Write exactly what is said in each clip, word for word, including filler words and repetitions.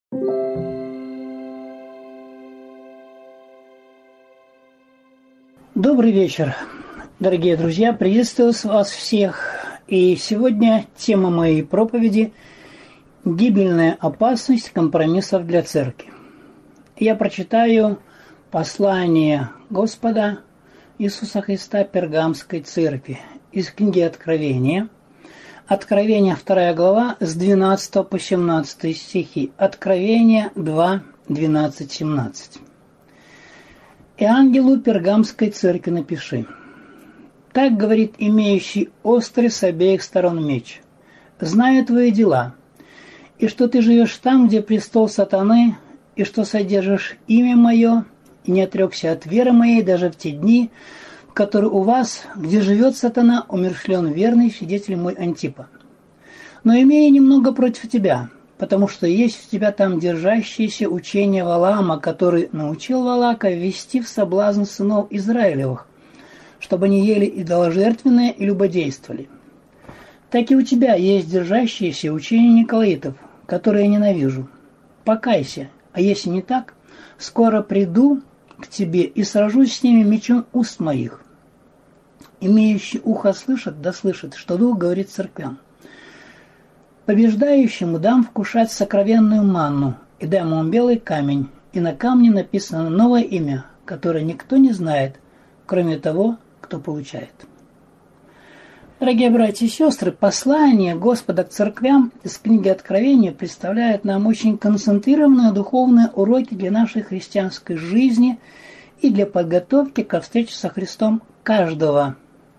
Добрый вечер, дорогие друзья, приветствую вас всех. И сегодня тема моей проповеди – гибельная опасность компромиссов для церкви. Я прочитаю послание Господа Иисуса Христа Пергамской церкви из книги Откровения. Откровение вторая глава с двенадцатого по семнадцатый стихи. Откровение два, двенадцать, семнадцать. «И ангелу Пергамской церкви напиши: так говорит имеющий острый с обеих сторон меч: знаю твои дела, и что ты живешь там, где престол сатаны, и что содержишь имя мое, и не отрекся от веры моей даже в те дни, в которые у вас, где живет сатана, умерщвлен верный свидетель мой Антипа. Но имея немного против тебя, потому что есть у тебя там держащееся учение Валаама, который научил Валака ввести в соблазн сынов Израилевых, чтобы они ели идоложертвенное и любодействовали. Так и у тебя есть держащееся учение Николаитов, которое я ненавижу. Покайся, а если не так, скоро приду к тебе и сражусь с ними мечом уст моих. Имеющий ухо слышит, да слышит, что Дух говорит церквям. Побеждающему дам вкушать сокровенную манну, и дам ему белый камень, и на камне написано новое имя, которое никто не знает, кроме того, кто получает». Дорогие братья и сестры, послание Господа к церквям из книги Откровения представляет нам очень концентрированные духовные уроки для нашей христианской жизни и для подготовки ко встрече со Христом каждого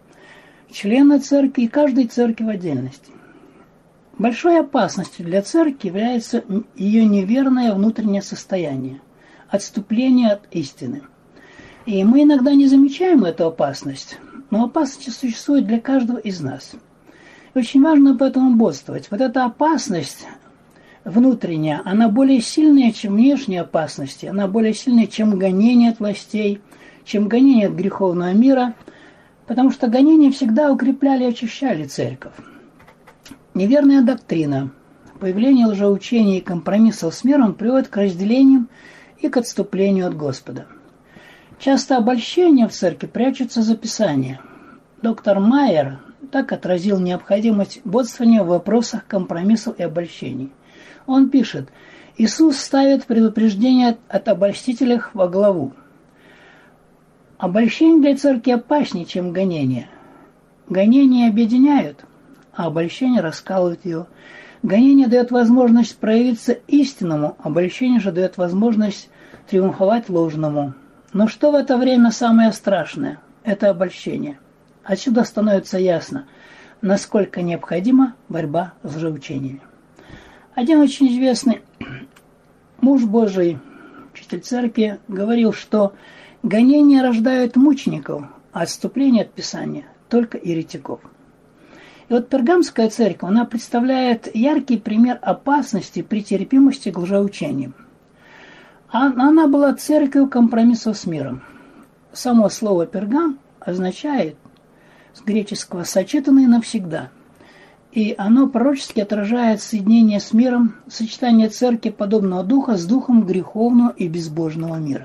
члена церкви и каждой церкви в отдельности. Большой опасностью для церкви является ее неверное внутреннее состояние, отступление от истины. И мы иногда не замечаем эту опасность, но опасность существует для каждого из нас. И очень важно об этом бодствовать. Вот эта опасность внутренняя, она более сильная, чем внешние опасности, она более сильная, чем гонение от властей, чем гонение от греховного мира, потому что гонения всегда укрепляли и очищали церковь. Неверная доктрина, появление лжеучений и компромиссов с миром приводит к разделениям и к отступлению от Господа. Часто обольщения в церкви прячутся за Писание. Доктор Майер так отразил необходимость бодствования в вопросах компромиссов и обольщений. Он пишет: Иисус ставит предупреждение от обольстителей во главу. Обольщение для церкви опаснее, чем гонение. Гонения объединяют, а обольщение раскалывает ее. Гонение дает возможность проявиться истинному, обольщение же дает возможность триумфовать ложному. Но что в это время самое страшное? Это обольщение. Отсюда становится ясно, насколько необходима борьба с лжеучениями. Один очень известный муж Божий, учитель церкви, говорил, что гонения рождают мучеников, а отступление от Писания только еретиков. И вот Пергамская церковь, она представляет яркий пример опасности при терпимости к лжеучениям. Она была церковью компромиссов с миром. Само слово «пергам» означает с греческого «сочетанный навсегда». И оно пророчески отражает соединение с миром, сочетание церкви подобного духа с духом греховного и безбожного мира.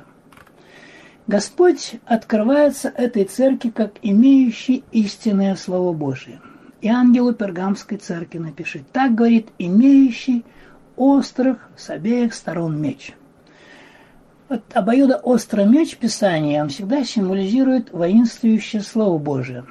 Господь открывается этой церкви как имеющий истинное Слово Божие. И ангелу Пергамской церкви напиши: так говорит имеющий острых с обеих сторон меч. Вот обоюдоострый меч Писания, он всегда символизирует воинствующее Слово Божие,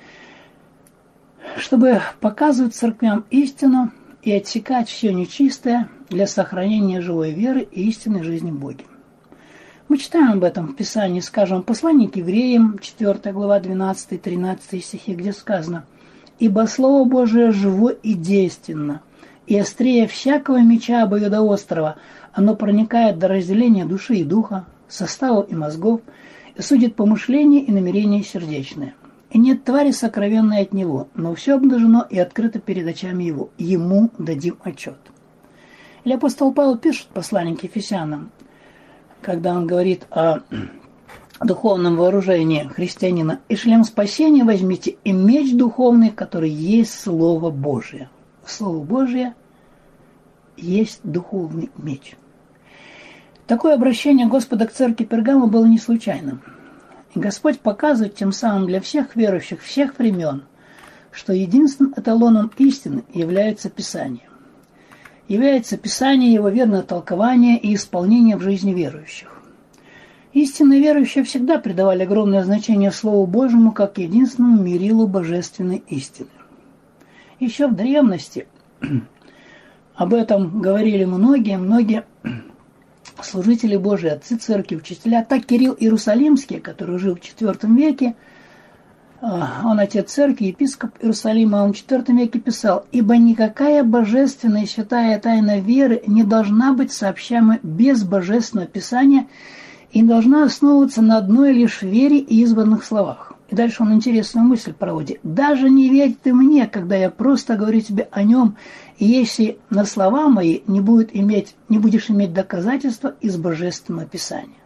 чтобы показывать церквям истину и отсекать все нечистое для сохранения живой веры и истинной жизни в Боге. Мы читаем об этом в Писании, скажем, послание к евреям, четвёртая глава, двенадцатый-тринадцатый стихи, где сказано: «Ибо Слово Божие живо и действенно, и острее всякого меча обоюдоострого, оно проникает до разделения души и духа, составов и мозгов, и судит помышления и намерения сердечные. И нет твари сокровенной от него, но все обнажено и открыто перед очами его. Ему дадим отчет». Или апостол Павел пишет в послании к Ефесянам, когда он говорит о духовном вооружении христианина: «И шлем спасения возьмите, и меч духовный, который есть Слово Божие». Слово Божие есть духовный меч. Такое обращение Господа к церкви Пергама было не случайным. И Господь показывает тем самым для всех верующих всех времен, что единственным эталоном истины является Писание. Является Писание, его верное толкование и исполнение в жизни верующих. Истинные верующие всегда придавали огромное значение Слову Божьему как единственному мерилу божественной истины. Еще в древности об этом говорили многие, многие служители Божии, отцы церкви, учителя. Так Кирилл Иерусалимский, который жил в четвёртом веке, он отец церкви, епископ Иерусалима, он в четвёртом веке писал: «Ибо никакая божественная и святая тайна веры не должна быть сообщаема без божественного Писания и должна основываться на одной лишь вере и избранных словах». И дальше он интересную мысль проводит. «Даже не верь ты мне, когда я просто говорю тебе о нем, и если на слова мои не, будет иметь, не будешь иметь доказательства из Божественного Писания».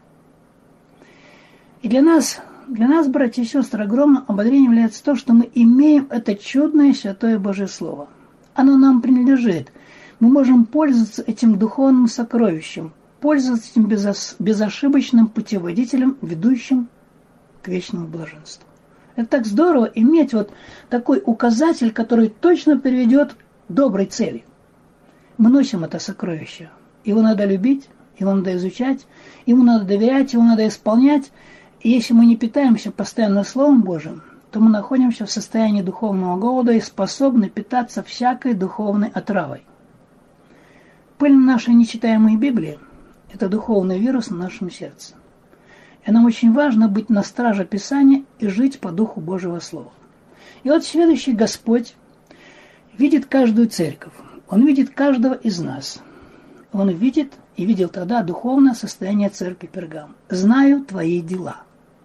И для нас, для нас, братья и сестры, огромным ободрением является то, что мы имеем это чудное святое Божье Слово. Оно нам принадлежит. Мы можем пользоваться этим духовным сокровищем, пользоваться этим безошибочным путеводителем, ведущим к вечному блаженству. Это так здорово иметь вот такой указатель, который точно приведет к доброй цели. Мы носим это сокровище. Его надо любить, его надо изучать, ему надо доверять, его надо исполнять. И если мы не питаемся постоянно Словом Божьим, то мы находимся в состоянии духовного голода и способны питаться всякой духовной отравой. Пыль нашей нечитаемой Библии – это духовный вирус в нашем сердце. И нам очень важно быть на страже Писания и жить по Духу Божьего Слова. И вот следующий Господь видит каждую церковь. Он видит каждого из нас. Он видит и видел тогда духовное состояние церкви Пергам. «Знаю твои дела».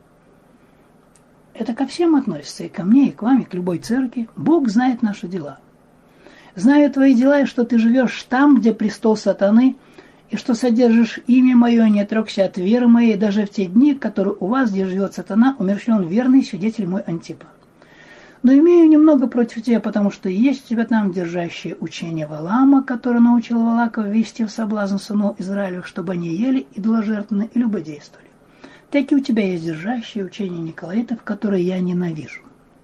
Это ко всем относится, и ко мне, и к вам, и к любой церкви. Бог знает наши дела. «Знаю твои дела, и что ты живешь там, где престол сатаны, и что содержишь имя мое, и не отрекся от веры моей, даже в те дни, которые у вас, где живет сатана, умерщвлен верный свидетель мой Антипа. Но имею немного против тебя, потому что есть у тебя там держащее учение Валаама, который научил Валаков вести в соблазн сынов Израилевых, чтобы они ели идоложертвенно и любодействовали. Так и у тебя есть держащее учение Николаитов, которые я ненавижу».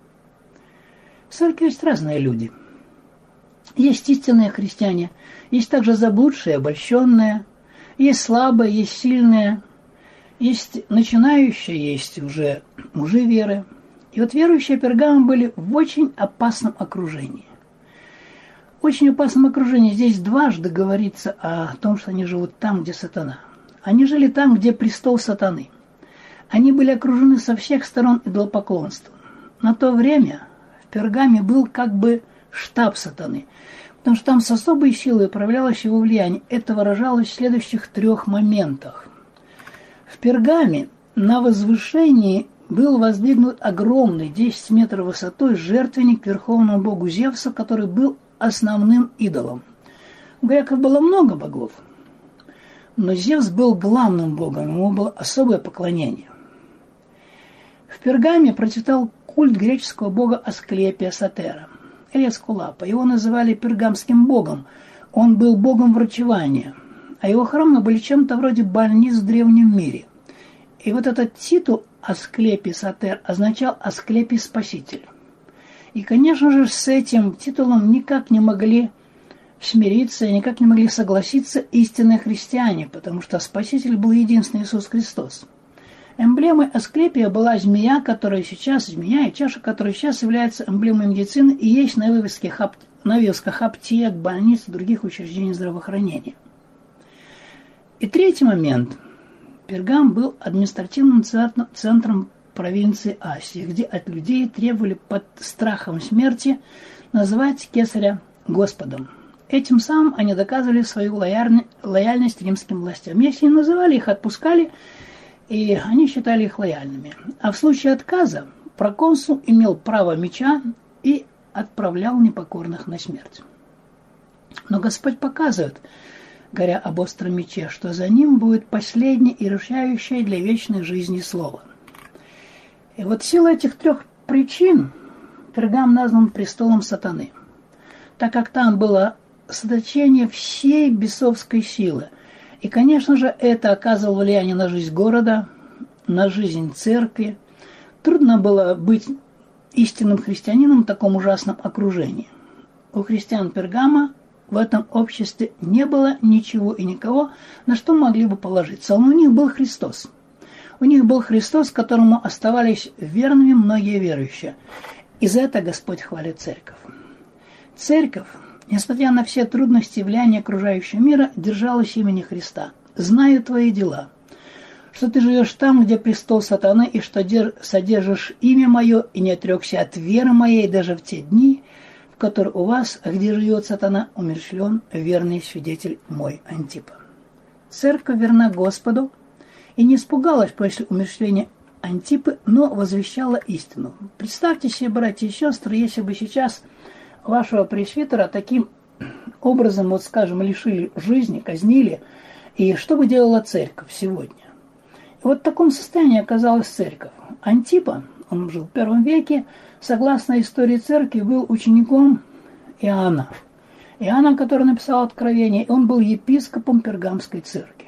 В церкви есть разные люди. Есть истинные христиане, есть также заблудшие, обольщенные, есть слабые, есть сильные, есть начинающие, есть уже мужи веры. И вот верующие Пергама были в очень опасном окружении. Очень опасном окружении. Здесь дважды говорится о том, что они живут там, где сатана. Они жили там, где престол сатаны. Они были окружены со всех сторон идолопоклонством. На то время в Пергаме был как бы штаб сатаны, потому что там с особой силой проявлялось его влияние. Это выражалось в следующих трех моментах. В Пергаме на возвышении был воздвигнут огромный, десять метров высотой, жертвенник верховному богу Зевса, который был основным идолом. У греков было много богов, но Зевс был главным богом, ему было особое поклонение. В Пергаме процветал культ греческого бога Асклепия Сатера, или Эскулапа. Его называли пергамским богом. Он был богом врачевания, а его храмы были чем-то вроде больниц в древнем мире. И вот этот титул Асклепий Сатер означал Асклепий Спаситель. И, конечно же, с этим титулом никак не могли смириться, никак не могли согласиться истинные христиане, потому что Спаситель был единственный Иисус Христос. Эмблемой Асклепия была змея, которая сейчас, змея и чаша, которая сейчас является эмблемой медицины и есть на вывесках, на вывесках аптек, больниц и других учреждений здравоохранения. И третий момент. Пергам был административным центром провинции Асии, где от людей требовали под страхом смерти называть кесаря Господом. Этим самым они доказывали свою лояльность римским властям. Если не называли, их отпускали, и они считали их лояльными. А в случае отказа проконсул имел право меча и отправлял непокорных на смерть. Но Господь показывает, говоря об остром мече, что за ним будет последнее и решающее для вечной жизни слово. И вот в силу этих трех причин Пергам назван престолом сатаны, так как там было сосредоточение всей бесовской силы. И, конечно же, это оказывало влияние на жизнь города, на жизнь церкви. Трудно было быть истинным христианином в таком ужасном окружении. У христиан Пергама в этом обществе не было ничего и никого, на что могли бы положиться. У них был Христос. У них был Христос, которому оставались верными многие верующие. И за это Господь хвалит церковь. Церковь, несмотря на все трудности и влияние окружающего мира, держалась имени Христа. «Знаю твои дела, что ты живешь там, где престол сатаны, и что содержишь имя мое, и не отрекся от веры моей даже в те дни, в которые у вас, где живет сатана, умерщвлен верный свидетель мой». Антипа. Церковь верна Господу и не испугалась после умерщвления Антипы, но возвещала истину. Представьте себе, братья и сестры, если бы сейчас вашего пресвитера таким образом, вот скажем, лишили жизни, казнили, и что бы делала церковь сегодня? И вот в таком состоянии оказалась церковь. Антипа, он жил в первом веке, согласно истории церкви, был учеником Иоанна. Иоанна, который написал Откровение, он был епископом Пергамской церкви.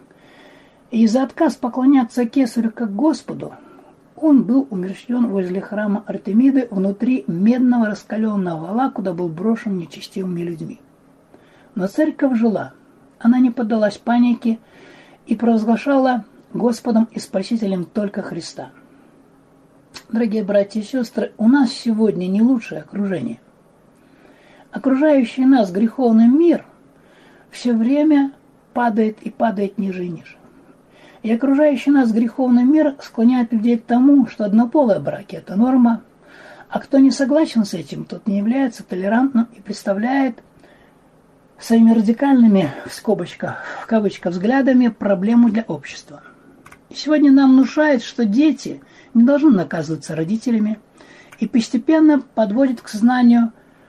И за отказ поклоняться Кесарю как Господу, он был умерщвлен возле храма Артемиды внутри медного раскаленного вала, куда был брошен нечестивыми людьми. Но церковь жила, она не поддалась панике и провозглашала Господом и Спасителем только Христа. Дорогие братья и сестры, у нас сегодня не лучшее окружение. Окружающий нас греховный мир все время падает и падает ниже и ниже. И окружающий нас греховный мир склоняет людей к тому, что однополые браки – это норма, а кто не согласен с этим, тот не является толерантным и представляет своими радикальными, в скобочках, в кавычках, взглядами проблему для общества. И сегодня нам внушают, что дети не должны наказываться родителями, и постепенно подводит к сознанию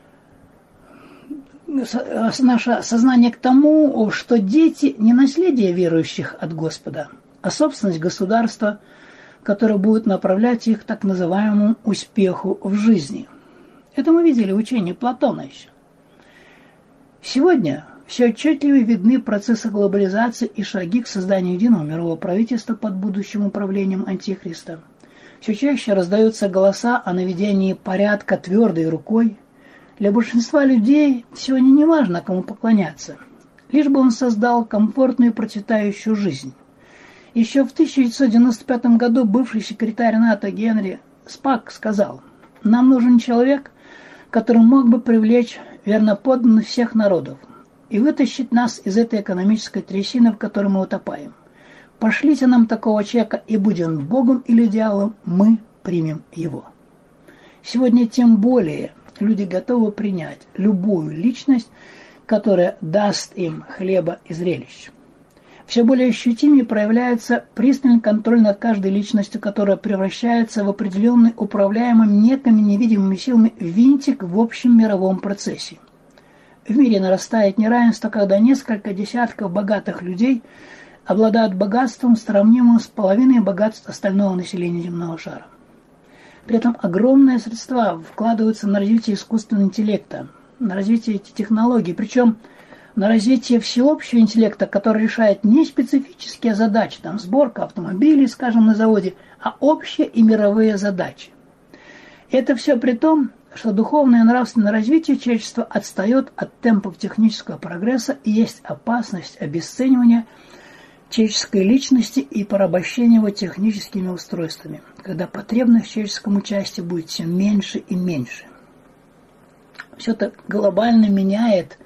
наше сознание к тому, что дети не наследие верующих от Господа, а собственность государства, которое будет направлять их к так называемому успеху в жизни. Это мы видели в учении Платона еще. Сегодня все отчетливее видны процессы глобализации и шаги к созданию единого мирового правительства под будущим управлением Антихриста. Все чаще раздаются голоса о наведении порядка твердой рукой. Для большинства людей сегодня не важно, кому поклоняться, лишь бы он создал комфортную и процветающую жизнь. Еще в тысяча девятьсот девяносто пятом году бывший секретарь НАТО Генри Спак сказал: «Нам нужен человек, который мог бы привлечь верноподданных всех народов и вытащить нас из этой экономической трясины, в которой мы утопаем. Пошлите нам такого человека, и будем Богом или дьяволом, мы примем его». Сегодня тем более люди готовы принять любую личность, которая даст им хлеба и зрелищ. Все более ощутимее проявляется пристальный контроль над каждой личностью, которая превращается в определенный управляемым некими невидимыми силами винтик в общем мировом процессе. В мире нарастает неравенство, когда несколько десятков богатых людей обладают богатством, сравнимым с половиной богатств остального населения земного шара. При этом огромные средства вкладываются на развитие искусственного интеллекта, на развитие этих технологий, причем на развитие всеобщего интеллекта, который решает не специфические задачи, там сборка автомобилей, скажем, на заводе, а общие и мировые задачи. Это все при том, что духовное и нравственное развитие человечества отстает от темпов технического прогресса, и есть опасность обесценивания человеческой личности и порабощения его техническими устройствами, когда потребность в человеческом участии будет все меньше и меньше. Все это глобально меняет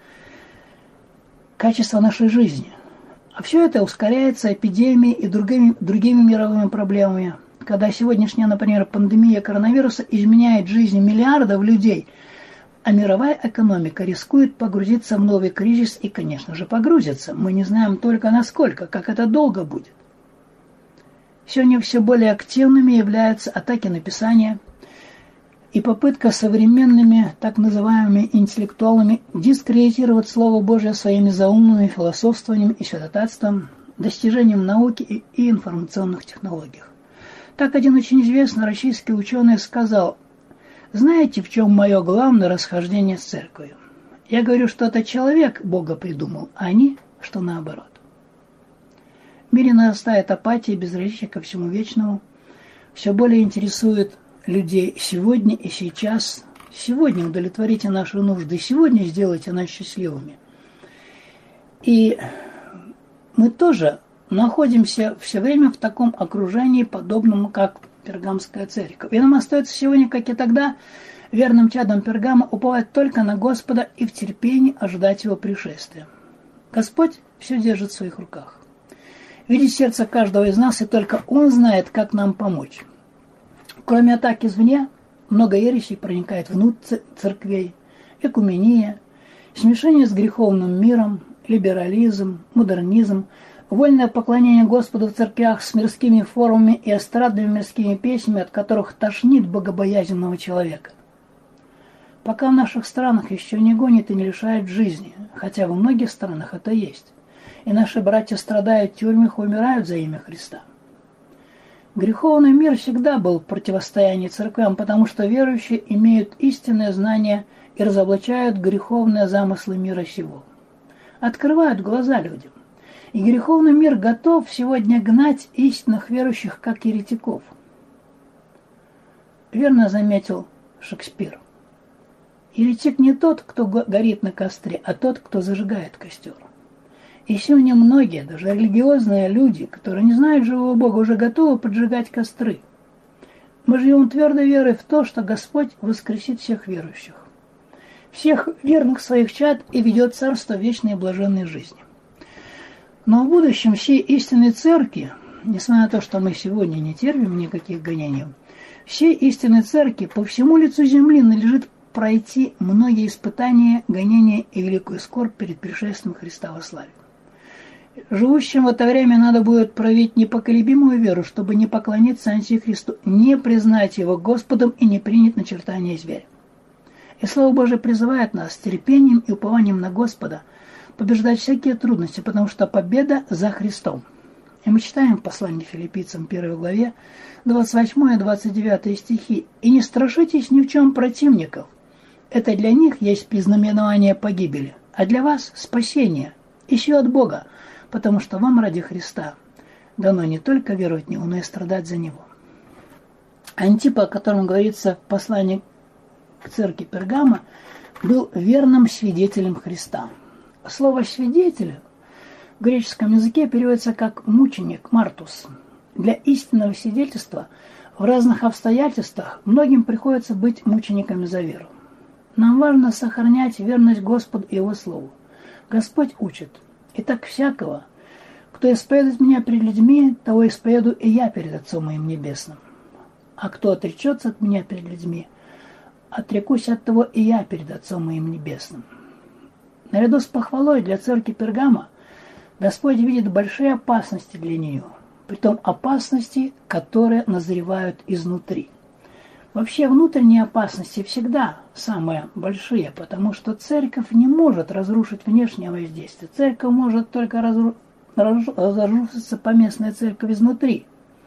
качество нашей жизни. А все это ускоряется эпидемией и другими, другими мировыми проблемами. Когда сегодняшняя, например, пандемия коронавируса изменяет жизни миллиардов людей, а мировая экономика рискует погрузиться в новый кризис и, конечно же, погрузится. Мы не знаем только насколько, как это долго будет. Сегодня все более активными являются атаки на Писание и попытка современными так называемыми интеллектуалами дискредитировать Слово Божие своими заумными философствованием и святотатством, достижением науки и, и информационных технологиях. Так один очень известный российский ученый сказал: «Знаете, в чем мое главное расхождение с церковью? Я говорю, что это человек Бога придумал, а они, что наоборот. В мире нарастает апатия и безразличие ко всему вечному. Все более интересует людей сегодня и сейчас. Сегодня удовлетворите наши нужды, сегодня сделайте нас счастливыми. И мы тоже находимся все время в таком окружении, подобному как Пергамская церковь. И нам остается сегодня, как и тогда, верным чадом Пергама уповать только на Господа и в терпении ожидать Его пришествия. Господь все держит в своих руках. Видит сердце каждого из нас, и только Он знает, как нам помочь. Кроме атак извне, много ересей проникает внутрь церквей, экумения, смешение с греховным миром, либерализм, модернизм, вольное поклонение Господу в церквях с мирскими формами и эстрадными мирскими песнями, от которых тошнит богобоязненного человека. Пока в наших странах еще не гонит и не лишает жизни, хотя во многих странах это есть, и наши братья страдают в тюрьмах и умирают за имя Христа. Греховный мир всегда был в противостоянии церквям, потому что верующие имеют истинное знание и разоблачают греховные замыслы мира сего. Открывают глаза людям. И греховный мир готов сегодня гнать истинных верующих, как еретиков. Верно заметил Шекспир. Еретик не тот, кто горит на костре, а тот, кто зажигает костер. И сегодня многие, даже религиозные люди, которые не знают живого Бога, уже готовы поджигать костры. Мы живем твердой верой в то, что Господь воскресит всех верующих, всех верных своих чад и ведет царство вечной и блаженной жизни. Но в будущем всей истинной церкви, несмотря на то, что мы сегодня не терпим никаких гонений, всей истинной церкви по всему лицу земли надлежит пройти многие испытания, гонения и великую скорбь перед пришествием Христа во славе. Живущим в это время надо будет проявить непоколебимую веру, чтобы не поклониться Антихристу, не признать его Господом и не принять начертание зверя. И Слово Божие призывает нас с терпением и упованием на Господа побеждать всякие трудности, потому что победа за Христом. И мы читаем в послании Филиппийцам первой главе двадцать восьмой и двадцать девятый стихи. «И не страшитесь ни в чем противников. Это для них есть признаменование погибели, а для вас спасение, еще от Бога, потому что вам ради Христа дано не только веровать в Него, но и страдать за Него». Антипа, о котором говорится в послании к церкви Пергама, был верным свидетелем Христа. Слово «свидетель» в греческом языке переводится как «мученик», «мартус». Для истинного свидетельства в разных обстоятельствах многим приходится быть мучениками за веру. Нам важно сохранять верность Господу и Его Слову. Господь учит: «Итак, всякого, кто исповедует меня перед людьми, того исповедую и я перед Отцом моим Небесным. А кто отречется от меня перед людьми, отрекусь от того и я перед Отцом моим Небесным». Наряду с похвалой для церкви Пергама Господь видит большие опасности для нее, притом опасности, которые назревают изнутри. Вообще внутренние опасности всегда самые большие, потому что церковь не может разрушить внешнее воздействие. Церковь может только разру... разрушиться поместная церковь изнутри.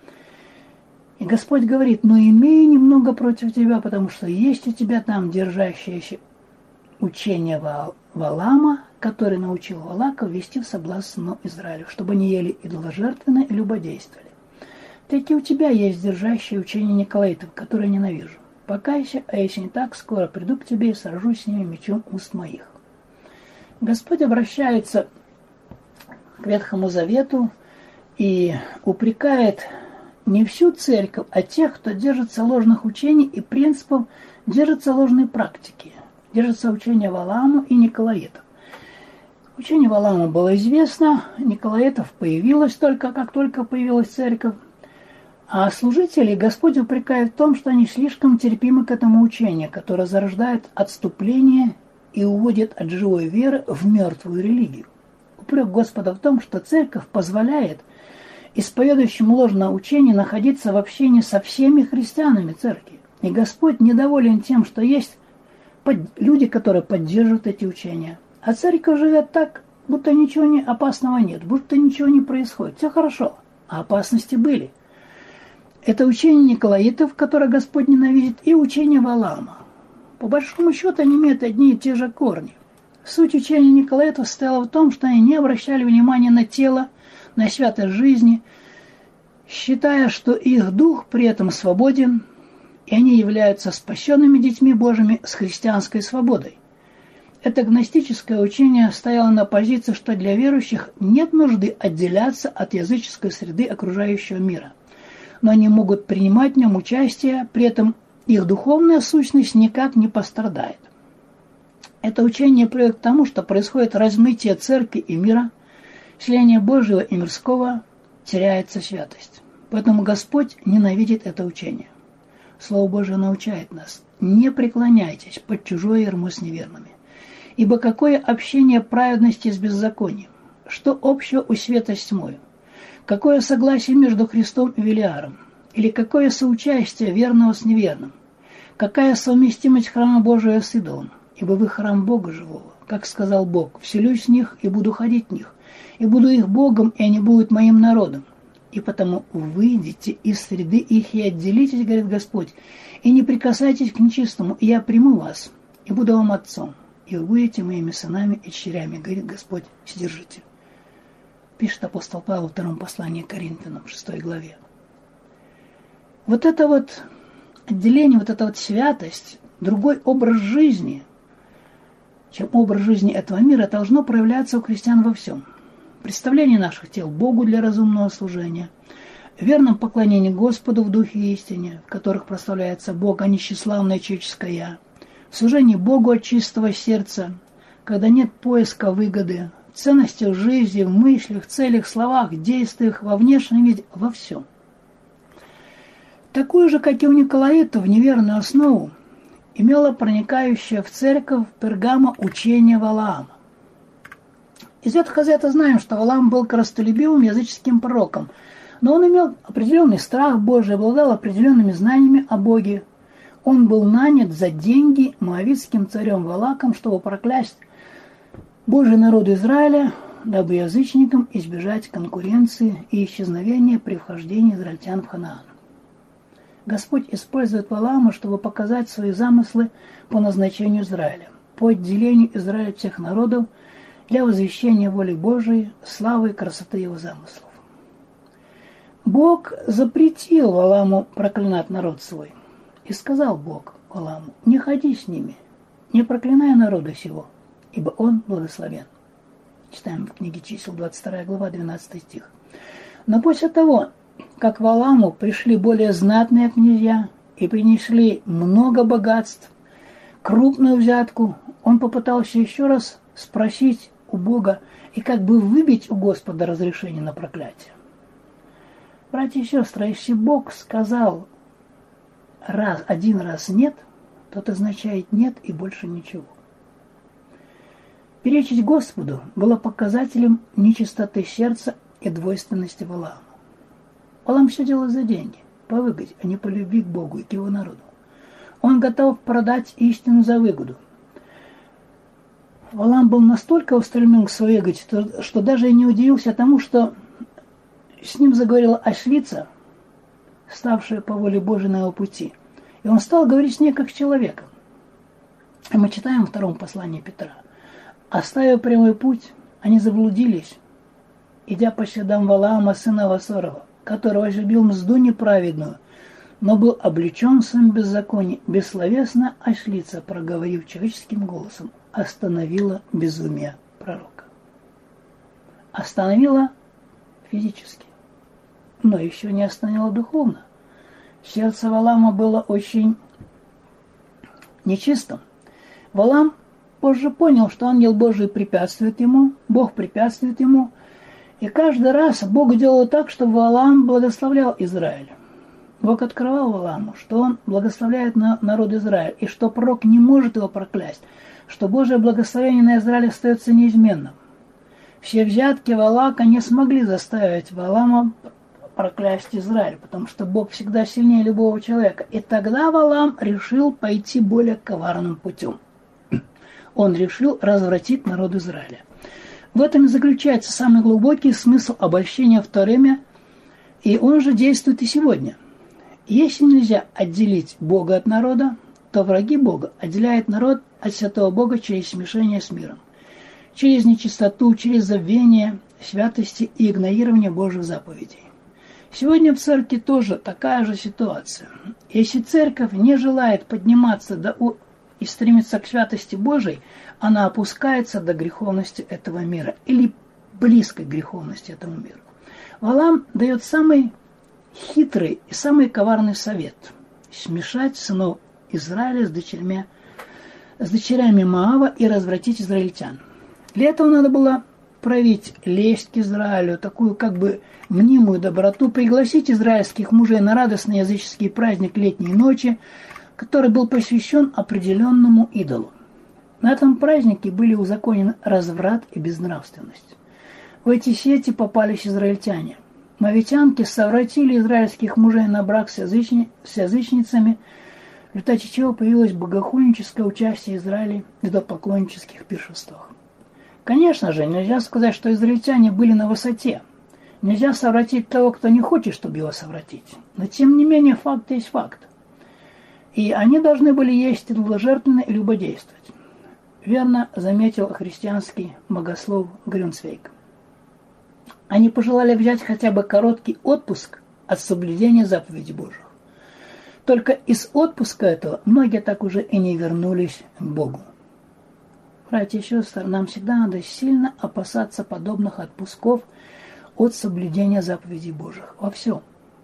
И Господь говорит: «Но имею немного против тебя, потому что есть у тебя там держащееся учение Валаама, который научил Валака ввести в соблазн сынов Израилю, чтобы не ели идоложертвенно и любодействовали. Так и у тебя есть держащее учение Николаитов, которое ненавижу. Покайся, а если не так, скоро приду к тебе и сражусь с ними мечом уст моих». Господь обращается к Ветхому Завету и упрекает не всю церковь, а тех, кто держится ложных учений и принципов, держится ложной практики, держится учение Валаама и Николаитов. Учение Валаама было известно, Николаитов появилось только, как только появилась церковь, а служителей Господь упрекает в том, что они слишком терпимы к этому учению, которое зарождает отступление и уводит от живой веры в мертвую религию. Упрек Господа в том, что церковь позволяет исповедующему ложное учение находиться в общении со всеми христианами церкви. И Господь недоволен тем, что есть люди, которые поддерживают эти учения. А церковь живет так, будто ничего не опасного нет, будто ничего не происходит. Все хорошо, а опасности были. Это учение Николаитов, которое Господь ненавидит, и учение Валаама. По большому счету они имеют одни и те же корни. Суть учения Николаитов состояла в том, что они не обращали внимания на тело, на святость жизни, считая, что их дух при этом свободен, и они являются спасенными детьми Божьими с христианской свободой. Это гностическое учение стояло на позиции, что для верующих нет нужды отделяться от языческой среды окружающего мира, но они могут принимать в нем участие, при этом их духовная сущность никак не пострадает. Это учение приводит к тому, что происходит размытие церкви и мира, слияние Божьего и мирского, теряется святость. Поэтому Господь ненавидит это учение. Слово Божие научает нас: не преклоняйтесь под чужое ярмо с неверными. Ибо какое общение праведности с беззаконием? Что общего у света с тьмою? Какое согласие между Христом и Велиаром? Или какое соучастие верного с неверным? Какая совместимость храма Божия с идолом? Ибо вы храм Бога живого. Как сказал Бог: вселюсь в них и буду ходить в них, и буду их Богом, и они будут моим народом. И потому выйдите из среды их и отделитесь, говорит Господь, и не прикасайтесь к нечистому, и я приму вас, и буду вам отцом, и вы будете моими сынами и дочерями, говорит Господь Вседержитель. Пишет апостол Павел во втором послании к Коринфянам, в шестой главе. Вот это вот отделение, вот эта вот святость, другой образ жизни, чем образ жизни этого мира, должно проявляться у христиан во всем. Представление наших тел Богу для разумного служения, верном поклонении Господу в духе и истине, в которых прославляется Бог, а не тщеславное человеческое «я», служение Богу от чистого сердца, когда нет поиска выгоды, ценности в жизни, в мыслях, целях, словах, действиях, во внешнем виде, во всем. Такую же, как и у Николаитов, неверную основу имело проникающее в церковь Пергама учение Валаама. Из Ветхого Завета знаем, что Валаам был корыстолюбивым языческим пророком, но он имел определенный страх Божий, обладал определенными знаниями о Боге. Он был нанят за деньги моавитским царем Валаком, чтобы проклясть Божий народ Израиля, дабы язычникам избежать конкуренции и исчезновения при вхождении израильтян в Ханаан. Господь использует Валаама, чтобы показать свои замыслы по назначению Израиля, по отделению Израиля от всех народов, для возвещения воли Божией, славы и красоты его замыслов. Бог запретил Валааму проклинать народ свой. И сказал Бог Валааму: не ходи с ними, не проклинай народа сего, ибо он благословен. Читаем в книге Чисел, двадцать вторая глава, двенадцатый стих. Но после того, как Валааму пришли более знатные князья и принесли много богатств, крупную взятку, он попытался еще раз спросить у Бога и как бы выбить у Господа разрешение на проклятие. Братья и сестры, если Бог сказал раз, один раз нет, то это означает нет и больше ничего. Перечить Господу было показателем нечистоты сердца и двойственности Валаама. Валаам все делал за деньги, по выгоде, а не по любви к Богу и к его народу. Он готов продать истину за выгоду. Валаам был настолько устремлен к своей выгоде, что даже и не удивился тому, что с ним заговорила ослица, ставшая по воле Божией на его пути. И он стал говорить с ней как с человеком. И мы читаем во втором послании Петра. Оставив прямой путь, они заблудились, идя по следам Валаама, сына Васорова, который возлюбил мзду неправедную, но был облечен в своем беззаконии. Бессловесно ослица, проговорив человеческим голосом, остановила безумие пророка. Остановила физически, но еще не остановила духовно. Сердце Валаама было очень нечистым. Валаам позже понял, что ангел Божий препятствует ему, Бог препятствует ему, и каждый раз Бог делал так, чтобы Валаам благословлял Израиль. Бог открывал Валааму, что он благословляет народ Израиля, и что пророк не может его проклясть, что Божие благословение на Израиль остается неизменным. Все взятки Валака не смогли заставить Валаама проклясть Израиль, потому что Бог всегда сильнее любого человека. И тогда Валаам решил пойти более коварным путем. Он решил развратить народ Израиля. В этом и заключается самый глубокий смысл обольщения в то время, и он же действует и сегодня. Если нельзя отделить Бога от народа, то враги Бога отделяют народ от святого Бога через смешение с миром. через нечистоту, через забвение святости и игнорирование Божьих заповедей. Сегодня в церкви тоже такая же ситуация. Если церковь не желает подниматься до у... и стремиться к святости Божией, она опускается до греховности этого мира или близко к греховности этому миру. Валаам дает самый хитрый и самый коварный совет – смешать сынов Израиля с дочерьми, с дочерями Моава и развратить израильтян. Для этого надо было проявить лесть к Израилю, такую как бы мнимую доброту, пригласить израильских мужей на радостный языческий праздник летней ночи, который был посвящен определенному идолу. На этом празднике были узаконены разврат и безнравственность. В эти сети попались израильтяне. Моавитянки совратили израильских мужей на брак с, язычни... с язычницами, в результате чего появилось богохульническое участие Израиля в идолопоклоннических пиршествах. Конечно же, нельзя сказать, что израильтяне были на высоте. Нельзя совратить того, кто не хочет, чтобы его совратить. Но тем не менее, факт есть факт. И они должны были есть идоложертвенно и любодействовать. Верно заметил христианский богослов Грюнцвейг. Они пожелали взять хотя бы короткий отпуск от соблюдения заповедей Божьих. Только из отпуска этого многие так уже и не вернулись к Богу. Братья и сестры, нам всегда надо сильно опасаться подобных отпусков от соблюдения заповедей Божьих. Во всем.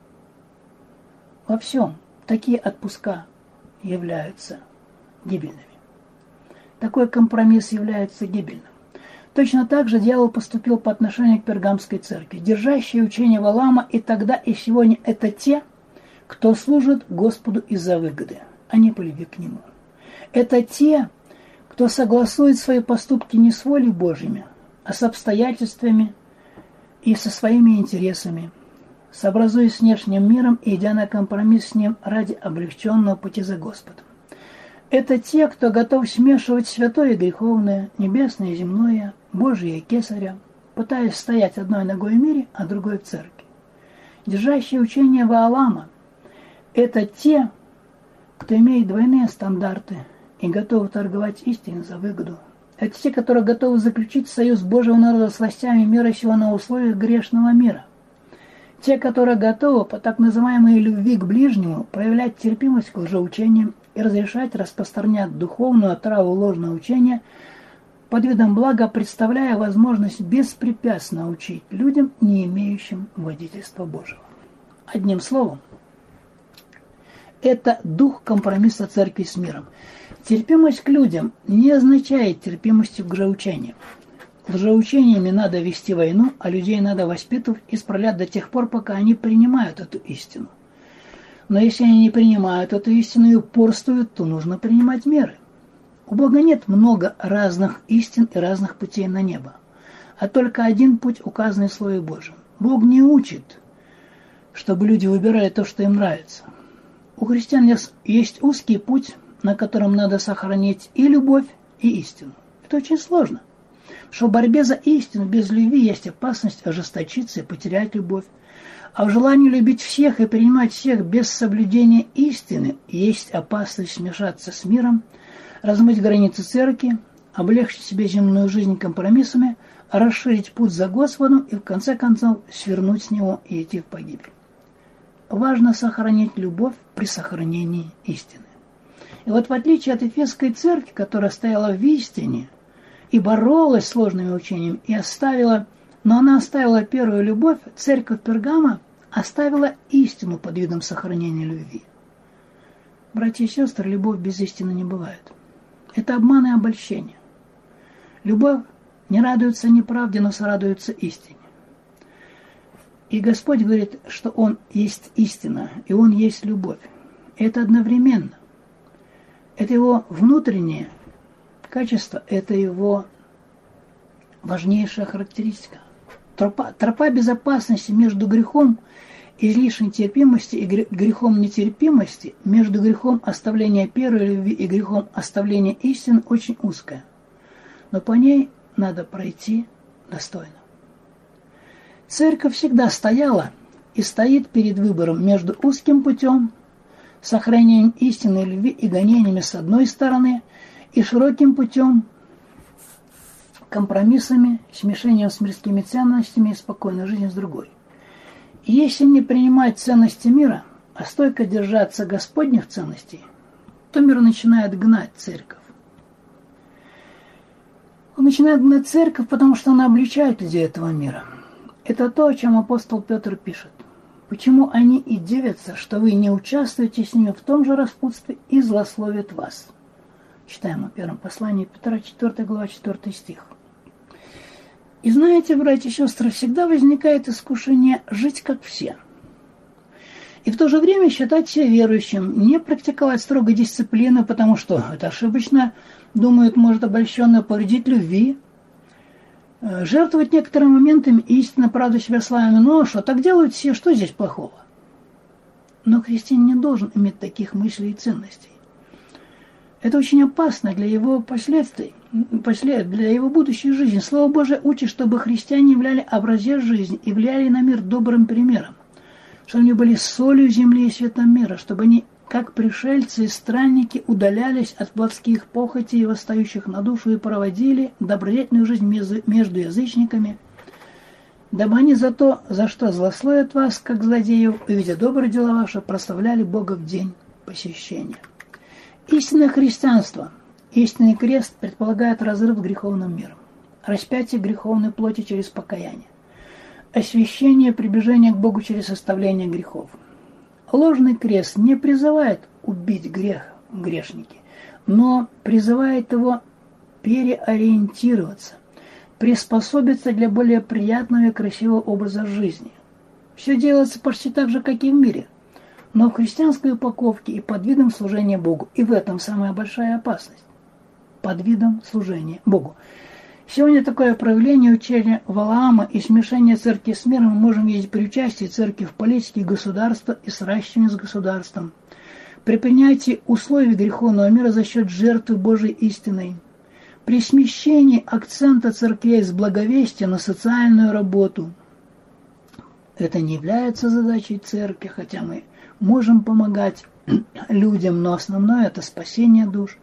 Во всем. Такие отпуска являются гибельными. Такой компромисс является гибельным. Точно так же дьявол поступил по отношению к Пергамской церкви. Держащие учение Валаама и тогда, и сегодня – это те, кто служит Господу из-за выгоды, а не по любви к Нему. Это те, кто согласует свои поступки не с волей Божьими, а с обстоятельствами и со своими интересами, сообразуясь с внешним миром и идя на компромисс с ним ради облегченного пути за Господом. Это те, кто готов смешивать святое и греховное, небесное и земное, Божие и кесаря, пытаясь стоять одной ногой в мире, а другой в церкви. Держащие учение Ваалама – это те, кто имеет двойные стандарты и готовы торговать истиной за выгоду. Это те, которые готовы заключить союз Божьего народа с властями мира сего на условиях грешного мира. Те, которые готовы по так называемой любви к ближнему проявлять терпимость к лжеучениям и разрешать распространять духовную отраву ложного учения под видом блага, представляя возможность беспрепятственно учить людям, не имеющим водительства Божьего. Одним словом, это дух компромисса церкви с миром. Терпимость к людям не означает терпимости к лжеучениям. Лжеучениями надо вести войну, а людей надо воспитывать и исправлять до тех пор, пока они принимают эту истину. Но если они не принимают эту истину и упорствуют, то нужно принимать меры. У Бога нет много разных истин и разных путей на небо, а только один путь, указанный в Слове Божьем. Бог не учит, чтобы люди выбирали то, что им нравится. У христиан есть узкий путь, на котором надо сохранить и любовь, и истину. Это очень сложно. Что в борьбе за истину без любви есть опасность ожесточиться и потерять любовь. А в желании любить всех и принимать всех без соблюдения истины есть опасность смешаться с миром, размыть границы церкви, облегчить себе земную жизнь компромиссами, расширить путь за Господом и в конце концов свернуть с него и идти в погибель. Важно сохранить любовь при сохранении истины. И вот в отличие от Ефесской церкви, которая стояла в истине и боролась с сложными учениями, и оставила, но она оставила первую любовь, церковь Пергама оставила истину под видом сохранения любви. Братья и сестры, любовь без истины не бывает. Это обман и обольщение. Любовь не радуется неправде, но сорадуется истине. И Господь говорит, что Он есть истина, и Он есть любовь. И это одновременно. Это Его внутреннее качество, это Его важнейшая характеристика. Тропа, тропа безопасности между грехом излишней терпимости и грехом нетерпимости, между грехом оставления первой любви и грехом оставления истины очень узкая. Но по ней надо пройти достойно. Церковь всегда стояла и стоит перед выбором между узким путем, сохранением истинной любви и гонениями с одной стороны, и широким путем, компромиссами, смешением с мирскими ценностями и спокойной жизнью с другой. И если не принимать ценности мира, а стойко держаться Господних ценностей, то мир начинает гнать церковь. Он начинает гнать церковь, потому что она обличает людей этого мира. Это то, о чем апостол Петр пишет. Почему они и дивятся, что вы не участвуете с ними в том же распутстве и злословят вас. Читаем о первом послании Петра, четвёртая глава, четвёртый стих. И знаете, братья и сестры, всегда возникает искушение жить как все. И в то же время считать себя верующим, не практиковать строгой дисциплины, потому что это ошибочно, думают, может обольщенно повредить любви, жертвовать некоторыми моментами истинно, правда, себя славами, но что, так делают все, что здесь плохого? Но христианин не должен иметь таких мыслей и ценностей. Это очень опасно для его последствий, для его будущей жизни. Слово Божие учит, чтобы христиане являли образец жизни и влияли на мир добрым примером, чтобы они были солью земли и светом мира, чтобы они, как пришельцы и странники, удалялись от плотских похотей, восстающих на душу, и проводили добродетельную жизнь между язычниками, дабы они за то, за что злословят вас, как злодеев, увидя добрые дела ваши, прославляли Бога в день посещения. Истинное христианство, истинный крест предполагает разрыв с греховным миром, распятие греховной плоти через покаяние, освящение, приближение к Богу через оставление грехов. Ложный крест не призывает убить грех в грешнике, но призывает его переориентироваться, приспособиться для более приятного и красивого образа жизни. Все делается почти так же, как и в мире, но в христианской упаковке и под видом служения Богу. И в этом самая большая опасность. Под видом служения Богу. Сегодня такое проявление учения Валаама и смешение церкви с миром мы можем видеть при участии церкви в политике государства и сращивании с государством, при принятии условий греховного мира за счет жертвы Божьей истиной, при смещении акцента церквей с благовестия на социальную работу. Это не является задачей церкви, хотя мы можем помогать людям, но основное – это спасение душ.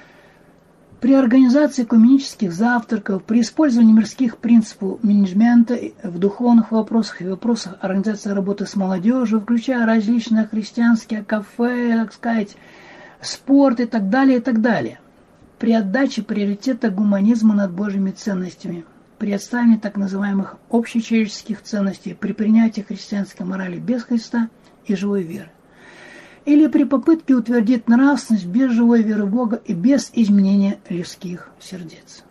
При организации экуменических завтраков, при использовании мирских принципов менеджмента в духовных вопросах и вопросах организации работы с молодежью, включая различные христианские кафе, так сказать, спорт и так далее, и так далее. При отдаче приоритета гуманизма над Божьими ценностями, при отставлении так называемых общечеловеческих ценностей, при принятии христианской морали без Христа и живой веры. Или при попытке утвердить нравственность без живой веры в Бога и без изменения людских сердец.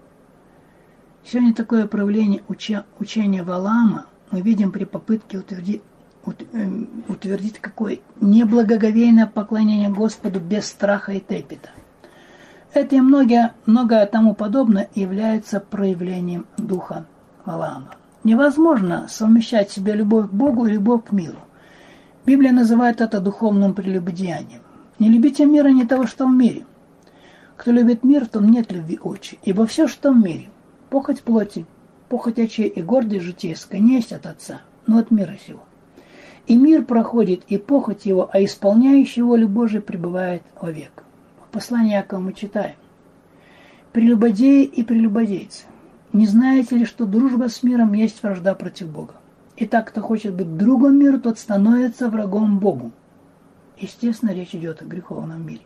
Сегодня такое проявление уча, учения Валаама мы видим при попытке утвердить, утвердить какое неблагоговейное поклонение Господу без страха и трепета. Это и многое, многое тому подобное является проявлением духа Валаама. Невозможно совмещать в себе любовь к Богу и любовь к миру. Библия называет это духовным прелюбодеянием. Не любите мира, не того, что в мире. Кто любит мир, в том нет любви отчи. Ибо все, что в мире, похоть плоти, похоть очей и гордость житейская, не есть от Отца, но от мира сего. И мир проходит, и похоть его, а исполняющий волю Божию пребывает вовек. В послании Иакова мы читаем: «Прелюбодеи и прелюбодейцы, не знаете ли, что дружба с миром есть вражда против Бога? Итак, кто хочет быть другом миру, тот становится врагом Богу». Естественно, речь идет о греховном мире.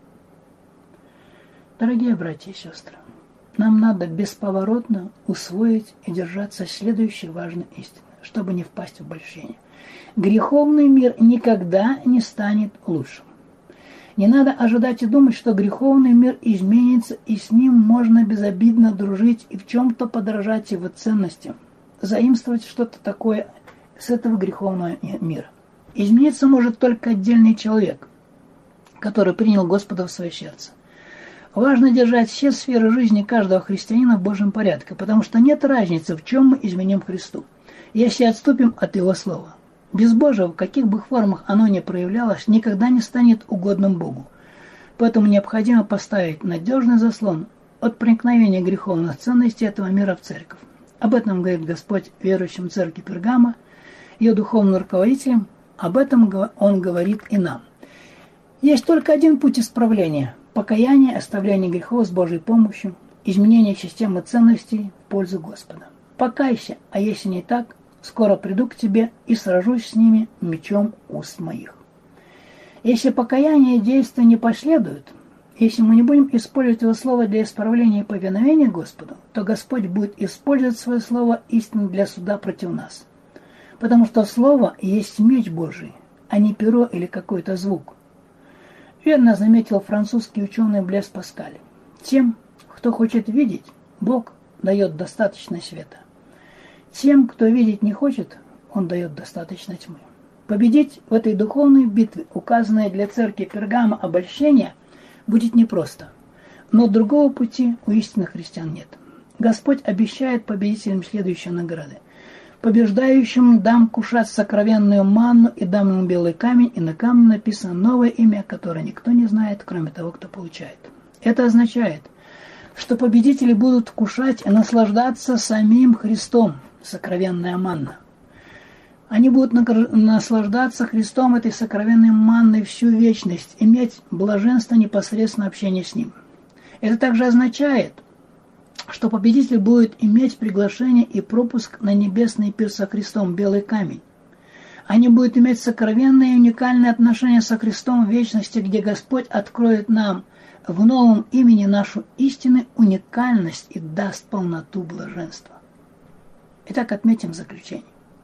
Дорогие братья и сестры, нам надо бесповоротно усвоить и держаться следующей важной истины, чтобы не впасть в обольщение. Греховный мир никогда не станет лучшим. Не надо ожидать и думать, что греховный мир изменится, и с ним можно безобидно дружить и в чем-то подражать его ценностям, заимствовать что-то такое с этого греховного мира. Измениться может только отдельный человек, который принял Господа в свое сердце. Важно держать все сферы жизни каждого христианина в Божьем порядке, потому что нет разницы, в чем мы изменим Христу, если отступим от Его Слова. Без Божьего, в каких бы формах оно ни проявлялось, никогда не станет угодным Богу. Поэтому необходимо поставить надежный заслон от проникновения греховных ценностей этого мира в церковь. Об этом говорит Господь верующим церкви Пергама, ее духовным руководителям, об этом Он говорит и нам. Есть только один путь исправления – покаяние, оставление грехов с Божьей помощью изменение системы ценностей в пользу Господа. Покайся, а если не так, скоро приду к тебе и сражусь с ними мечом уст моих. Если покаяние и действия не последуют, если мы не будем использовать его слово для исправления и повиновения Господу, то Господь будет использовать свое слово истины для суда против нас. Потому что слово есть меч Божий, а не перо или какой-то звук. Верно заметил французский ученый Блес Паскаль. Тем, кто хочет видеть, Бог дает достаточно света. Тем, кто видеть не хочет, Он дает достаточно тьмы. Победить в этой духовной битве, указанное для церкви Пергама обольщение, будет непросто. Но другого пути у истинных христиан нет. Господь обещает победителям следующие награды. Побеждающим дам кушать сокровенную манну и дам ему белый камень, и на камне написано новое имя, которое никто не знает, кроме того, кто получает. Это означает, что победители будут вкушать и наслаждаться самим Христом, сокровенная манна. Они будут наслаждаться Христом этой сокровенной манной всю вечность, иметь блаженство непосредственно общения с Ним. Это также означает, что победитель будет иметь приглашение и пропуск на небесный пир со Христом, белый камень. Они будут иметь сокровенное и уникальное отношение со Христом в вечности, где Господь откроет нам в новом имени нашу истинную уникальность и даст полноту блаженства. Итак, отметим заключение.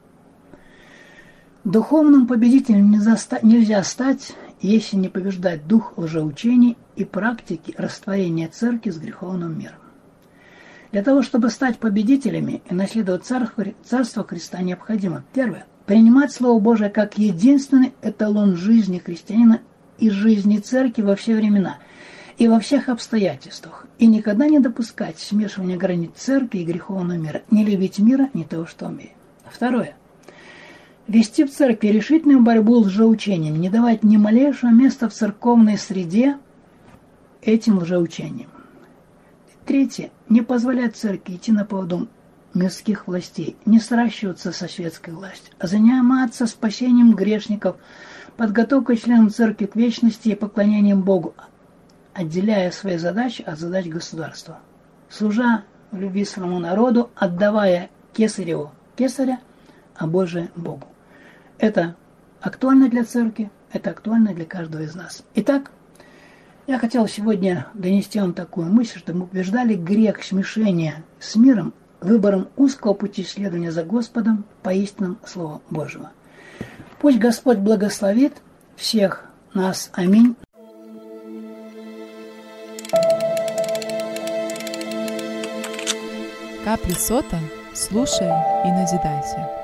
Духовным победителем нельзя стать, если не побеждать дух лжеучений и практики растворения церкви с греховным миром. Для того, чтобы стать победителями и наследовать Царство Христа, необходимо, первое, принимать Слово Божие как единственный эталон жизни христианина и жизни церкви во все времена и во всех обстоятельствах, и никогда не допускать смешивания границ церкви и греховного мира, не любить мира, не того, что умеет. Второе. Вести в церкви решительную борьбу с лжеучением, не давать ни малейшего места в церковной среде этим лжеучениям. Третье. Не позволять церкви идти на поводу мирских властей, не сращиваться со светской властью, а заниматься спасением грешников, подготовкой членов церкви к вечности и поклонением Богу, отделяя свои задачи от задач государства, служа в любви своему народу, отдавая кесареву кесаря, а Божие Богу. Это актуально для церкви, это актуально для каждого из нас. Итак, я хотел сегодня донести вам такую мысль, что мы побеждали грех смешения с миром выбором узкого пути следования за Господом по истинному Слову Божьему. Пусть Господь благословит всех нас. Аминь. Капли сота, слушай и назидайся.